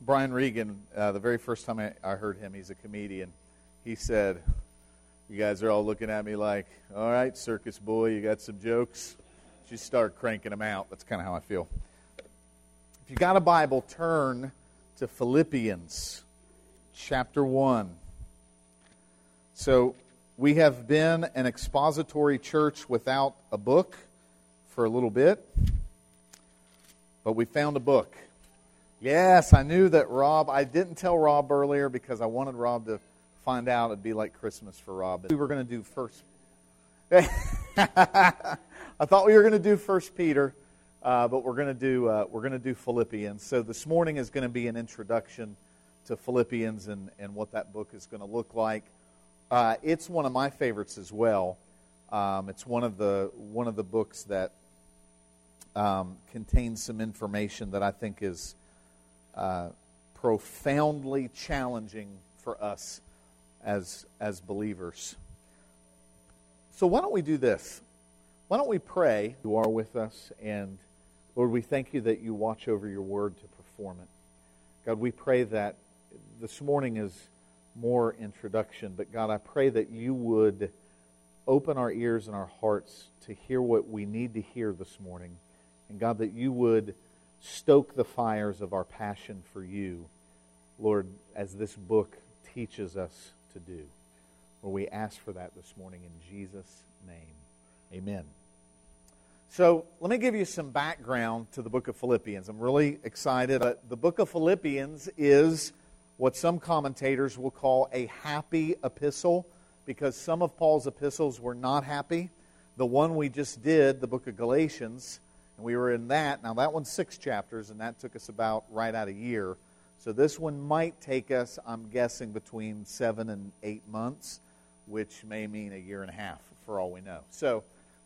Brian Regan, the very first time I heard him, he's a comedian, he said, you guys are all looking at me like, all right, circus boy, you got some jokes? Just start cranking them out. That's kind of how I feel. If you got a Bible, turn to Philippians chapter 1. So we have been an expository church without a book for a little bit, but we found a book. Yes, I knew that Rob, I didn't tell Rob earlier because I wanted Rob to find out it'd be like Christmas for Rob. We were going to do first. I thought we were going to do First Peter, but we're going to do Philippians. So this morning is going to be an introduction to Philippians and what that book is going to look like. It's one of my favorites as well. It's one of the books that contains some information that I think is profoundly challenging for us as believers. So why don't we do this? Why don't we pray? You are with us, and Lord, we thank you that you watch over your word to perform it. God, we pray that this morning is more introduction, but God, I pray that you would open our ears and our hearts to hear what we need to hear this morning. And God, that you would stoke the fires of our passion for you, Lord, as this book teaches us to do. Lord, we ask for that this morning in Jesus' name. Amen. So let me give you some background to the book of Philippians. I'm really excited. The book of Philippians is what some commentators will call a happy epistle, because some of Paul's epistles were not happy. The one we just did, the book of Galatians, and we were in that. Now that one's 6 chapters, and that took us about right at a year. So this one might take us, I'm guessing, between 7 and 8 months, which may mean a year and a half for all we know. So,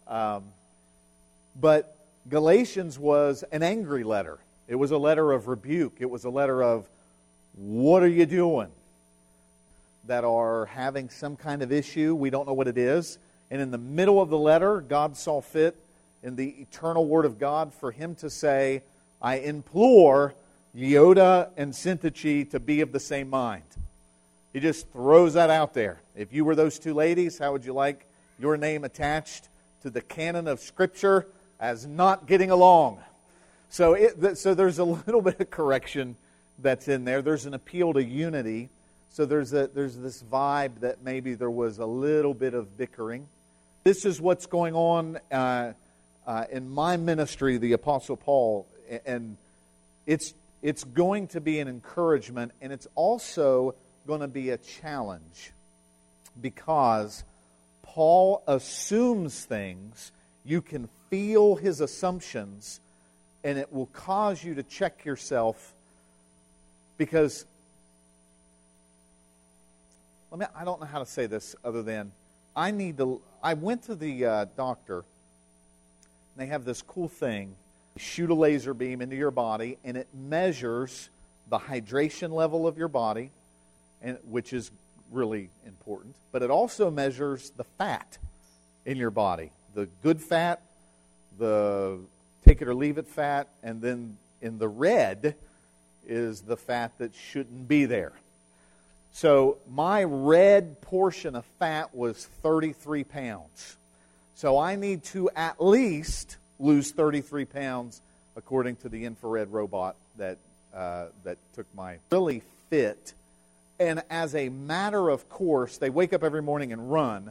but Galatians was an angry letter. It was a letter of rebuke. It was a letter of, what are you doing? That are having some kind of issue. We don't know what it is. And in the middle of the letter, God saw fit in the eternal Word of God for him to say, I implore Euodia and Syntyche to be of the same mind. He just throws that out there. If you were those two ladies, how would you like your name attached to the canon of Scripture as not getting along? So there's a little bit of correction that's in there. There's an appeal to unity. So there's this vibe that maybe there was a little bit of bickering. This is what's going on in my ministry, the Apostle Paul, and it's going to be an encouragement, and it's also going to be a challenge, because Paul assumes things. You can feel his assumptions, and it will cause you to check yourself, because I don't know how to say this other than I went to the doctor, and they have this cool thing. Shoot a laser beam into your body, and it measures the hydration level of your body, which is really important. But it also measures the fat in your body, the good fat, the take it or leave it fat, and then in the red is the fat that shouldn't be there. So my red portion of fat was 33 pounds. So I need to at least lose 33 pounds according to the infrared robot that took my really fit. And as a matter of course, they wake up every morning and run.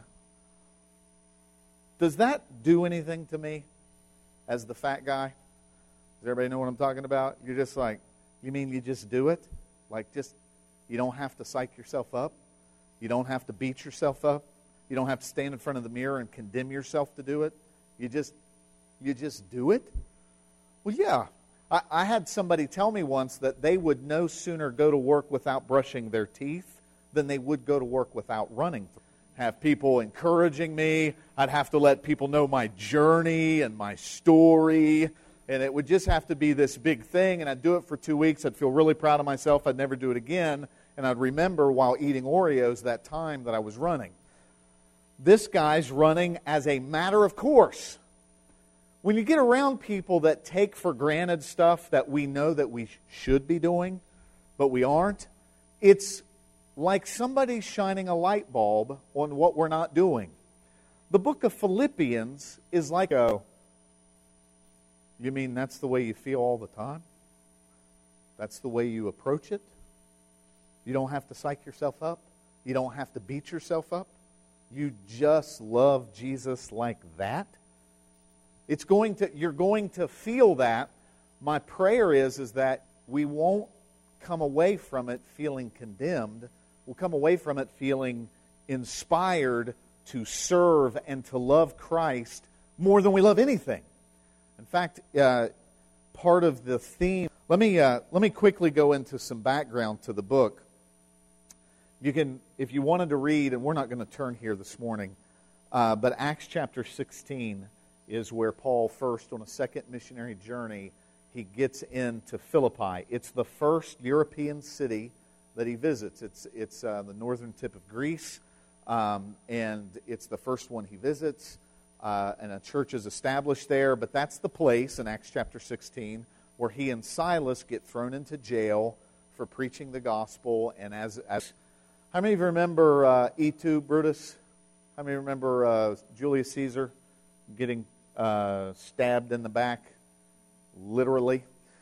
Does that do anything to me as the fat guy? Does everybody know what I'm talking about? You're just like, you mean you just do it? Like just, you don't have to psych yourself up. You don't have to beat yourself up. You don't have to stand in front of the mirror and condemn yourself to do it. You just do it? Well, yeah. I had somebody tell me once that they would no sooner go to work without brushing their teeth than they would go to work without running. Have people encouraging me. I'd have to let people know my journey and my story. And it would just have to be this big thing. And I'd do it for 2 weeks. I'd feel really proud of myself. I'd never do it again. And I'd remember while eating Oreos that time that I was running. This guy's running as a matter of course. When you get around people that take for granted stuff that we know that we should be doing, but we aren't. It's like somebody shining a light bulb on what we're not doing. The book of Philippians is like you mean that's the way you feel all the time? That's the way you approach it? You don't have to psych yourself up? You don't have to beat yourself up? You just love Jesus like that? You're going to feel that. My prayer is that we won't come away from it feeling condemned. We'll come away from it feeling inspired to serve and to love Christ more than we love anything. In fact, part of the theme... Let me quickly go into some background to the book. You can, if you wanted to read, and we're not going to turn here this morning, but Acts chapter 16 is where Paul first, on a second missionary journey, he gets into Philippi. It's the first European city that he visits. It's the northern tip of Greece, and it's the first one he visits, and a church is established there. But that's the place in Acts chapter 16 where he and Silas get thrown into jail for preaching the gospel. And as how many of you remember E2 Brutus? How many remember Julius Caesar getting stabbed in the back, literally,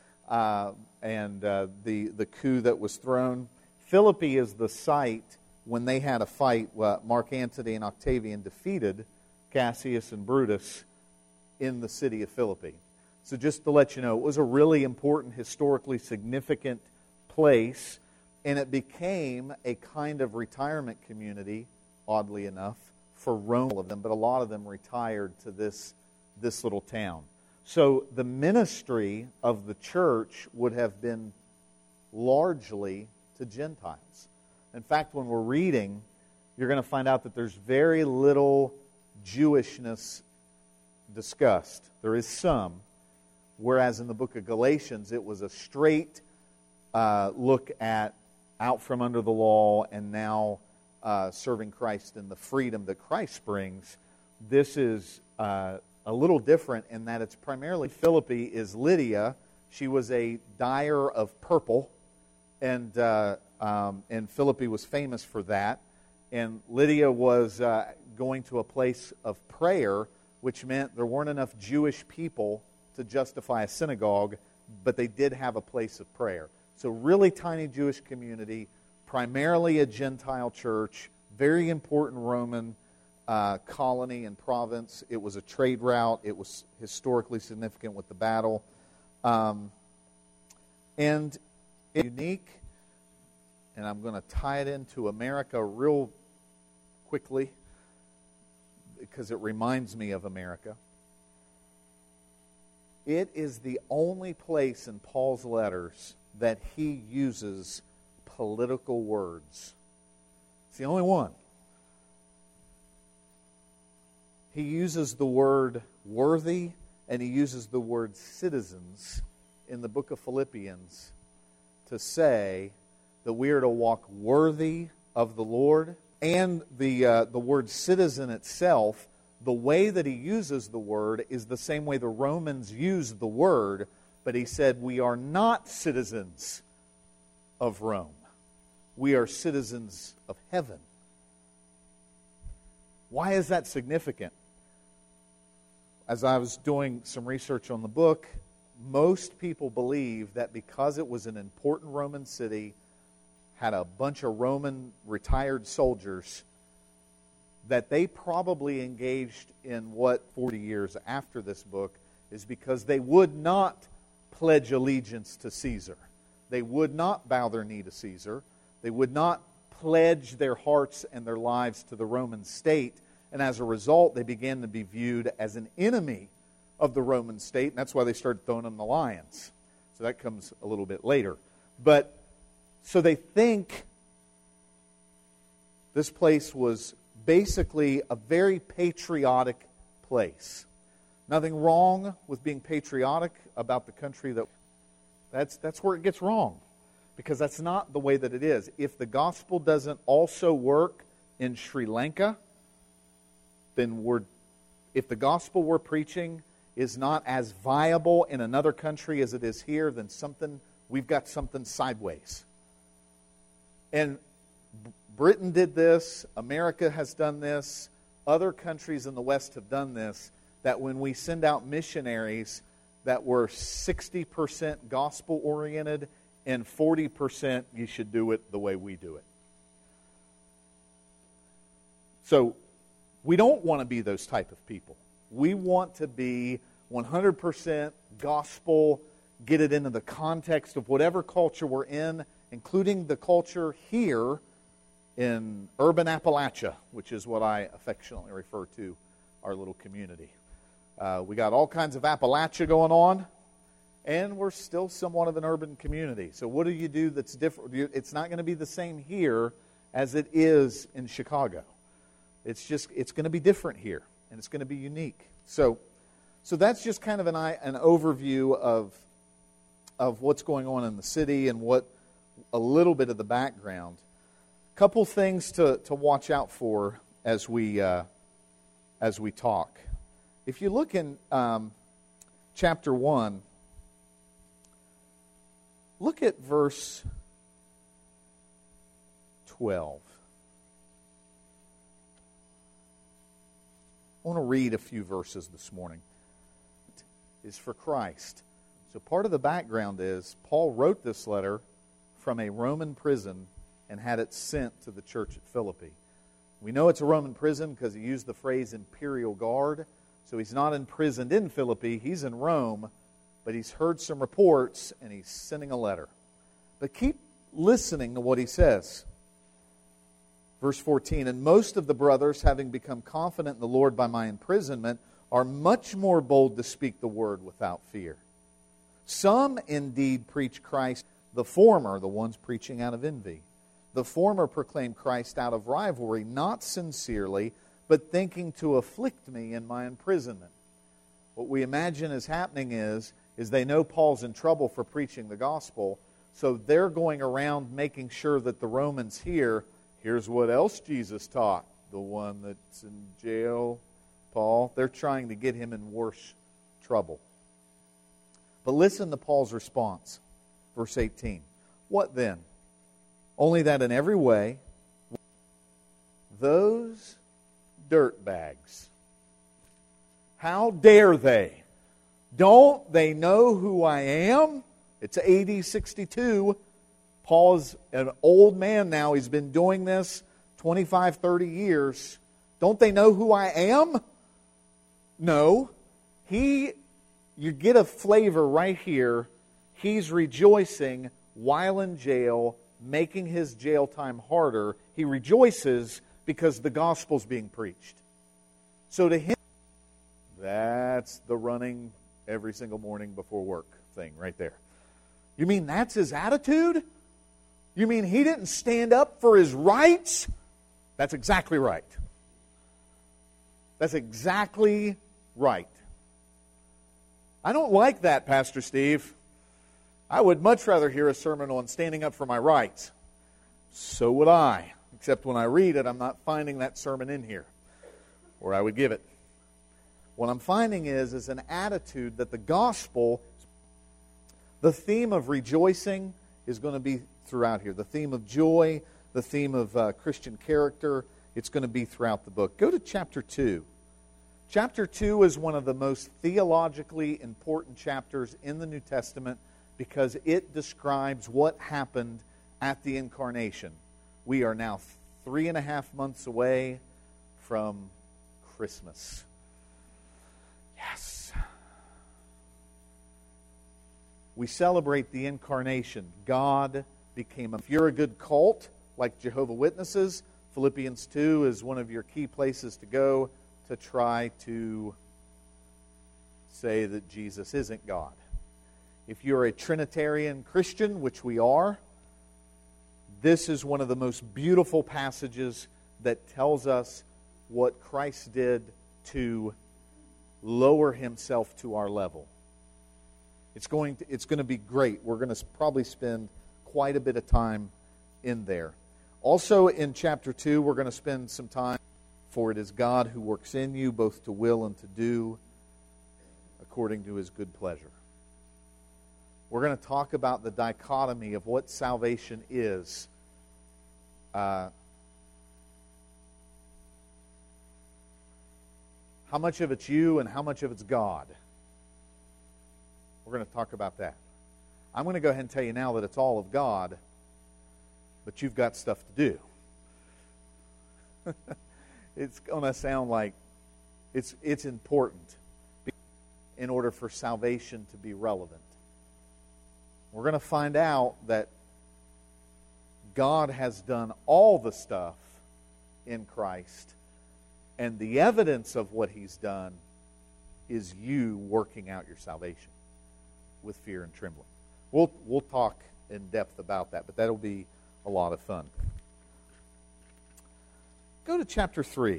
and the coup that was thrown? Philippi is the site when they had a fight. Mark Antony and Octavian defeated Cassius and Brutus in the city of Philippi. So just to let you know, it was a really important, historically significant place, and it became a kind of retirement community, oddly enough, for Rome. All of them, but a lot of them retired to this little town. So the ministry of the church would have been largely to Gentiles. In fact, when we're reading, you're going to find out that there's very little Jewishness discussed. There is some, whereas in the book of Galatians, it was a straight look at out from under the law and now serving Christ in the freedom that Christ brings. This is a little different in that it's primarily Philippi is Lydia. She was a dyer of purple, and Philippi was famous for that. And Lydia was going to a place of prayer, which meant there weren't enough Jewish people to justify a synagogue, but they did have a place of prayer. So really tiny Jewish community, primarily a Gentile church, very important Roman colony and province. It was a trade route. It was historically significant with the battle. And it's unique, and I'm going to tie it into America real quickly because it reminds me of America. It is the only place in Paul's letters that he uses political words. It's the only one. He uses the word worthy and he uses the word citizens in the book of Philippians to say that we are to walk worthy of the Lord. And the word citizen itself, the way that he uses the word is the same way the Romans used the word, but he said we are not citizens of Rome. We are citizens of heaven. Why is that significant? As I was doing some research on the book, most people believe that because it was an important Roman city, had a bunch of Roman retired soldiers, that they probably engaged in what 40 years after this book is because they would not pledge allegiance to Caesar. They would not bow their knee to Caesar. They would not pledge their hearts and their lives to the Roman state. And as a result, they began to be viewed as an enemy of the Roman state. And that's why they started throwing them the lions. So that comes a little bit later. But so they think this place was basically a very patriotic place. Nothing wrong with being patriotic about the country. That's where it gets wrong, because that's not the way that it is. If the gospel doesn't also work in Sri Lanka, then if the gospel we're preaching is not as viable in another country as it is here, then we've got something sideways. And Britain did this, America has done this, other countries in the West have done this, that when we send out missionaries that were 60% gospel-oriented and 40% you should do it the way we do it. So we don't want to be those type of people. We want to be 100% gospel, get it into the context of whatever culture we're in, including the culture here in urban Appalachia, which is what I affectionately refer to our little community. We got all kinds of Appalachia going on, and we're still somewhat of an urban community. So what do you do that's different? It's not going to be the same here as it is in Chicago. It's going to be different here, and it's going to be unique. So that's just kind of an overview of what's going on in the city and what a little bit of the background. Couple things to watch out for as we talk. If you look in chapter 1, look at verse 12. I want to read a few verses this morning. It is for Christ. So part of the background is Paul wrote this letter from a Roman prison and had it sent to the church at Philippi. We know it's a Roman prison because he used the phrase imperial guard. So he's not imprisoned in Philippi, he's in Rome, but he's heard some reports and he's sending a letter. But keep listening to what he says. Verse 14, and most of the brothers, having become confident in the Lord by my imprisonment, are much more bold to speak the word without fear. Some indeed preach Christ, the former, the ones preaching out of envy. The former proclaim Christ out of rivalry, not sincerely, but thinking to afflict me in my imprisonment. What we imagine is happening is they know Paul's in trouble for preaching the gospel, so they're going around making sure that the Romans hear, here's what else Jesus taught, the one that's in jail, Paul. They're trying to get him in worse trouble. But listen to Paul's response. Verse 18. What then? Only that in every way, those dirtbags, how dare they? Don't they know who I am? It's AD 62. Paul's an old man now. He's been doing this 25, 30 years. Don't they know who I am? No. You get a flavor right here. He's rejoicing while in jail, making his jail time harder. He rejoices because the gospel's being preached. So to him, that's the running every single morning before work thing right there. You mean that's his attitude? You mean he didn't stand up for his rights? That's exactly right. That's exactly right. I don't like that, Pastor Steve. I would much rather hear a sermon on standing up for my rights. So would I. Except when I read it, I'm not finding that sermon in here, or I would give it. What I'm finding is an attitude that the gospel, the theme of rejoicing is going to be throughout here. The theme of joy, the theme of Christian character, it's going to be throughout the book. Go to chapter 2. Chapter 2 is one of the most theologically important chapters in the New Testament because it describes what happened at the incarnation. We are now 3.5 months away from Christmas. Yes. We celebrate the incarnation. God became if you're a good cult, like Jehovah's Witnesses, Philippians 2 is one of your key places to go to try to say that Jesus isn't God. If you're a Trinitarian Christian, which we are, this is one of the most beautiful passages that tells us what Christ did to lower himself to our level. It's going to be great. We're going to probably spend quite a bit of time in there. Also in chapter 2, we're going to spend some time, for it is God who works in you both to will and to do according to his good pleasure. We're going to talk about the dichotomy of what salvation is how much of it's you and how much of it's God. We're going to talk about that. I'm going to go ahead and tell you now that it's all of God, but you've got stuff to do. It's going to sound like it's important in order for salvation to be relevant. We're going to find out that God has done all the stuff in Christ, and the evidence of what He's done is you working out your salvation with fear and trembling. We'll talk in depth about that, but that'll be a lot of fun. Go to chapter 3.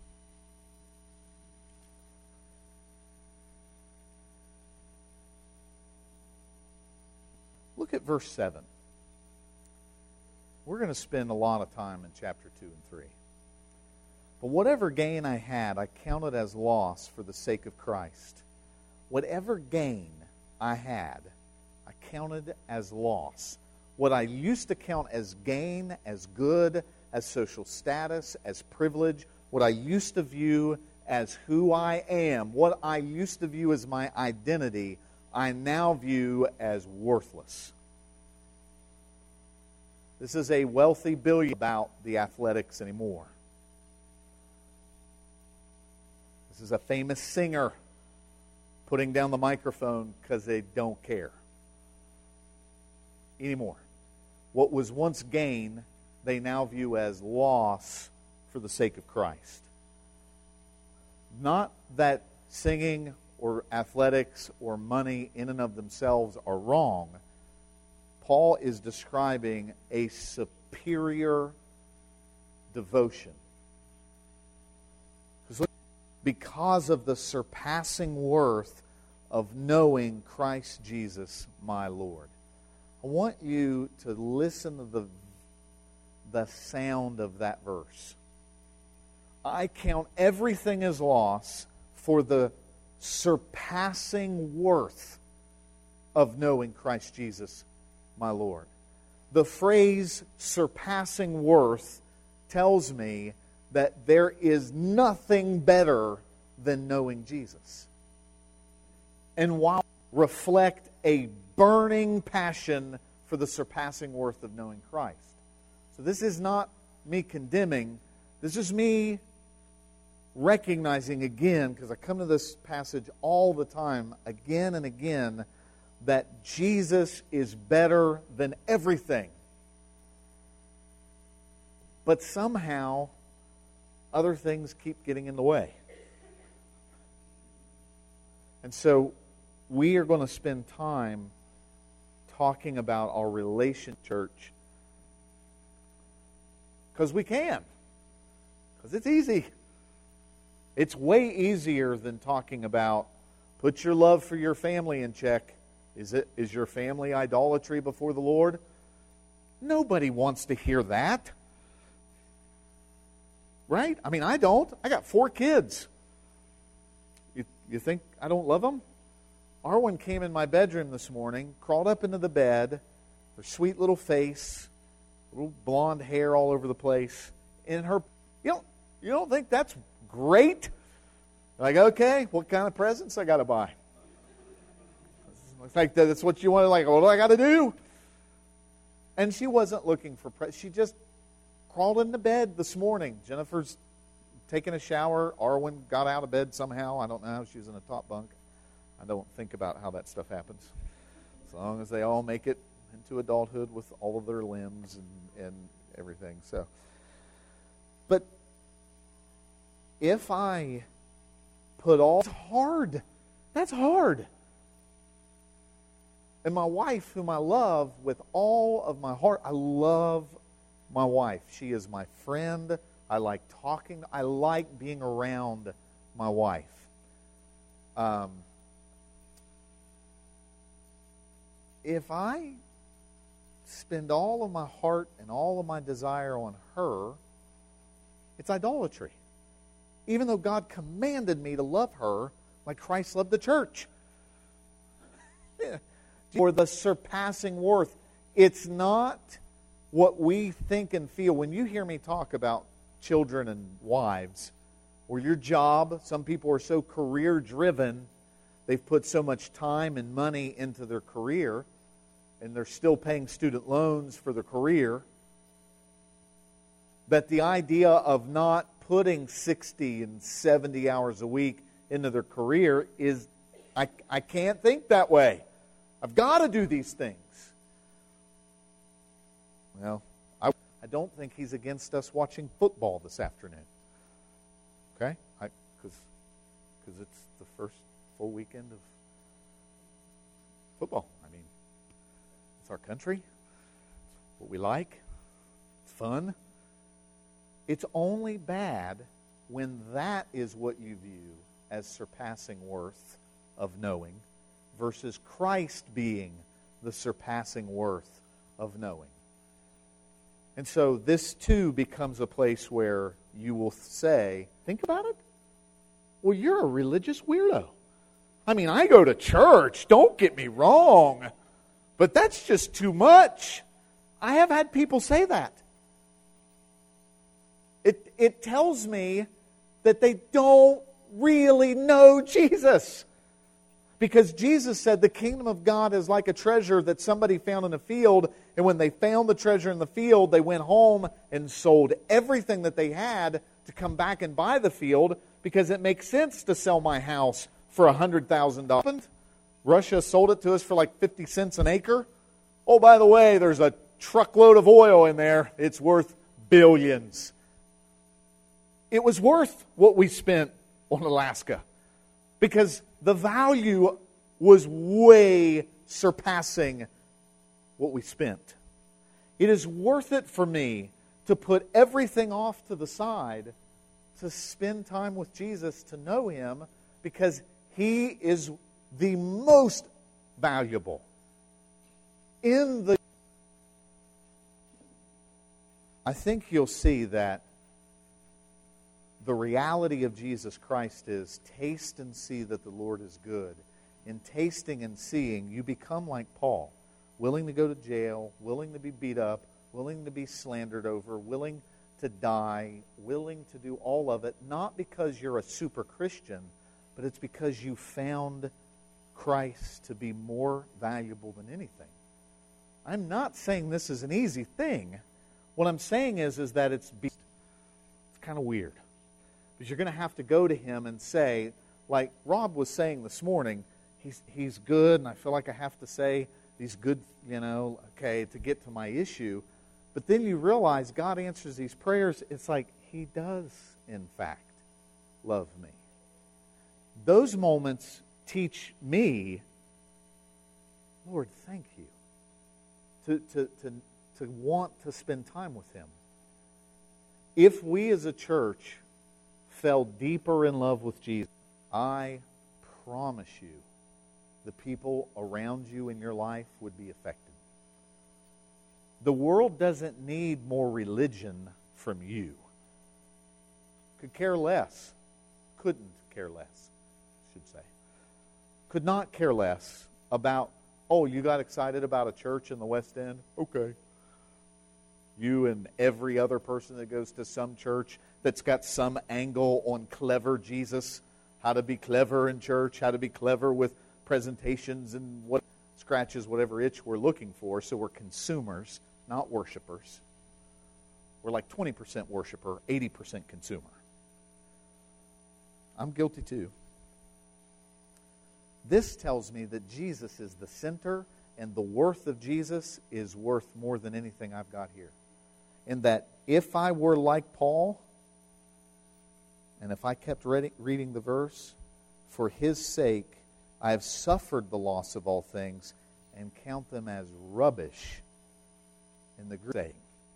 Look at verse 7. We're going to spend a lot of time in chapter 2 and 3. But whatever gain I had, I counted as loss for the sake of Christ. Whatever gain I had, I counted as loss. What I used to count as gain, as good, as social status, as privilege, what I used to view as who I am, what I used to view as my identity, I now view as worthless. This is a wealthy billionaire about the athletics anymore. This is a famous singer putting down the microphone because they don't care anymore. What was once gain, they now view as loss for the sake of Christ. Not that singing or athletics or money in and of themselves are wrong. Paul is describing a superior devotion. Because of the surpassing worth of knowing Christ Jesus, my Lord. I want you to listen to the sound of that verse. I count everything as loss for the surpassing worth of knowing Christ Jesus, my Lord. The phrase surpassing worth tells me that there is nothing better than knowing Jesus. And while reflect a burning passion for the surpassing worth of knowing Christ. So this is not me condemning. This is me recognizing again, because I come to this passage all the time, again and again, that Jesus is better than everything. But somehow, other things keep getting in the way. And so, we are going to spend time talking about our relation church because we can. Because it's easy. It's way easier than talking about put your love for your family in check. Is your family idolatry before the Lord? Nobody wants to hear that. Right? I mean, I don't. I got 4 kids. You think I don't love them? Arwen came in my bedroom this morning, crawled up into the bed, her sweet little face, little blonde hair all over the place, and her, you don't think that's great? Like, okay, what kind of presents I got to buy? It's like that's what you want. Like, what do I got to do? And she wasn't looking for presents. She just crawled into bed this morning. Jennifer's taking a shower. Arwen got out of bed somehow. I don't know how she's in a top bunk. I don't think about how that stuff happens. As long as they all make it into adulthood with all of their limbs and everything. So, but if I put all... It's hard. That's hard. And my wife, whom I love with all of my heart, I love my wife. She is my friend. I like talking. I like being around my wife. If I spend all of my heart and all of my desire on her, it's idolatry. Even though God commanded me to love her like Christ loved the church. For the surpassing worth. It's not what we think and feel. When you hear me talk about children and wives, or your job, some people are so career-driven, they've put so much time and money into their career, and they're still paying student loans for their career, that the idea of not putting 60 and 70 hours a week into their career is, I can't think that way. I've got to do these things. Well, I don't think he's against us watching football this afternoon. Okay? Because it's the first full weekend of football. I mean, it's our country. It's what we like. It's fun. It's only bad when that is what you view as surpassing worth of knowing versus Christ being the surpassing worth of knowing. And so this too becomes a place where you will say, think about it. Well, you're a religious weirdo. I mean, I go to church, don't get me wrong, but that's just too much. I have had people say that. It tells me that they don't really know Jesus. Because Jesus said the kingdom of God is like a treasure that somebody found in a field, and when they found the treasure in the field, they went home and sold everything that they had to come back and buy the field, because it makes sense to sell my house for $100,000. Russia sold it to us for like 50 cents an acre. Oh, by the way, there's a truckload of oil in there. It's worth billions. It was worth what we spent on Alaska, because the value was way surpassing what we spent. It is worth it for me to put everything off to the side to spend time with Jesus, to know Him, because He is the most valuable. I think you'll see that the reality of Jesus Christ is taste and see that the Lord is good. In tasting and seeing, you become like Paul, willing to go to jail, willing to be beat up, willing to be slandered over, willing to die, willing to do all of it, not because you're a super Christian, but it's because you found Christ to be more valuable than anything. I'm not saying this is an easy thing. What I'm saying is that it's kind of weird. Because you're going to have to go to Him and say, like Rob was saying this morning, he's good, and I feel like I have to say these good, to get to my issue. But then you realize God answers these prayers. It's like He does, in fact, love me. Those moments teach me, Lord, thank you, to want to spend time with Him. If we as a church fell deeper in love with Jesus, I promise you, the people around you in your life would be affected. The world doesn't need more religion from you. Could care less. Couldn't care less, I should say. Could not care less about, oh, you got excited about a church in the West End? Okay. You and every other person that goes to some church that's got some angle on clever Jesus, how to be clever in church, how to be clever with presentations and what scratches whatever itch we're looking for. So we're consumers, not worshipers. We're like 20% worshiper, 80% consumer. I'm guilty too. This tells me that Jesus is the center, and the worth of Jesus is worth more than anything I've got here. And that if I were like Paul, and if I kept reading the verse, for His sake I have suffered the loss of all things and count them as rubbish in the Greek saying,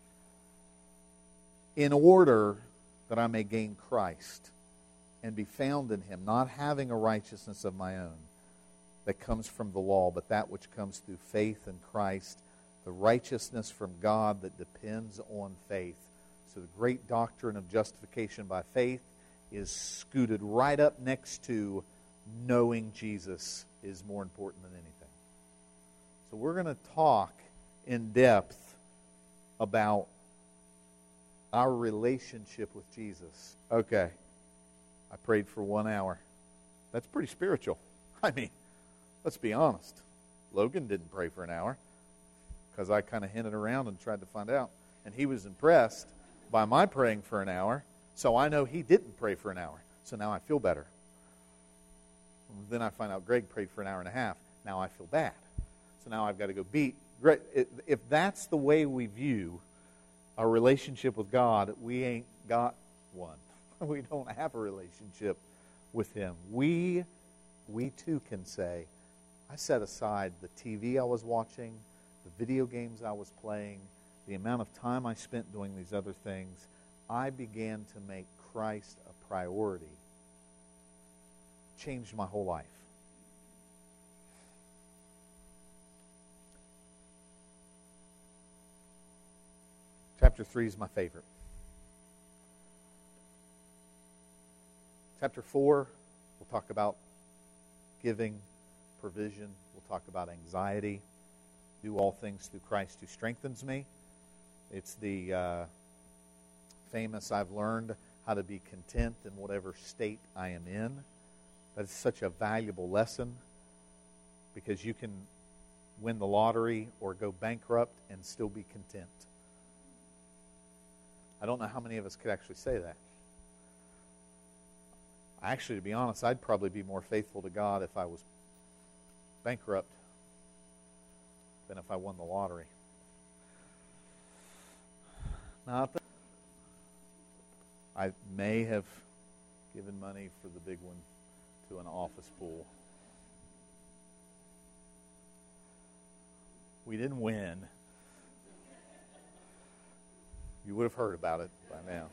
in order that I may gain Christ and be found in Him, not having a righteousness of my own that comes from the law, but that which comes through faith in Christ, the righteousness from God that depends on faith. So the great doctrine of justification by faith is scooted right up next to knowing Jesus is more important than anything. So we're going to talk in depth about our relationship with Jesus. Okay, I prayed for 1 hour. That's pretty spiritual. I mean, let's be honest. Logan didn't pray for an hour because I kind of hinted around and tried to find out. And he was impressed by my praying for an hour, so I know he didn't pray for an hour. So now I feel better. Then I find out Greg prayed for an hour and a half. Now I feel bad. So now I've got to go beat Greg. If that's the way we view our relationship with God, we ain't got one. We don't have a relationship with Him. We too can say, I set aside the TV I was watching, the video games I was playing, the amount of time I spent doing these other things. I began to make Christ a priority. Changed my whole life. Chapter 3 is my favorite. Chapter 4, we'll talk about giving, provision. We'll talk about anxiety. Do all things through Christ who strengthens me. It's the famous, I've learned how to be content in whatever state I am in. That is such a valuable lesson because you can win the lottery or go bankrupt and still be content. I don't know how many of us could actually say that. Actually, to be honest, I'd probably be more faithful to God if I was bankrupt than if I won the lottery. Not that I may have given money for the big one to an office pool. We didn't win. You would have heard about it by now.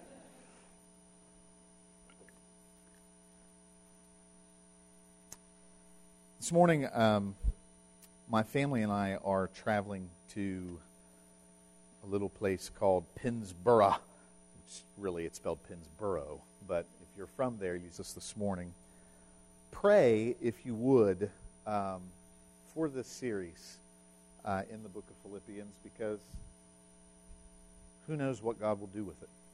This morning, my family and I are traveling to a little place called Pennsboro. Really, it's spelled Pennsboro, but if you're from there, use this morning. Pray, if you would, for this series in the book of Philippians, because who knows what God will do with it.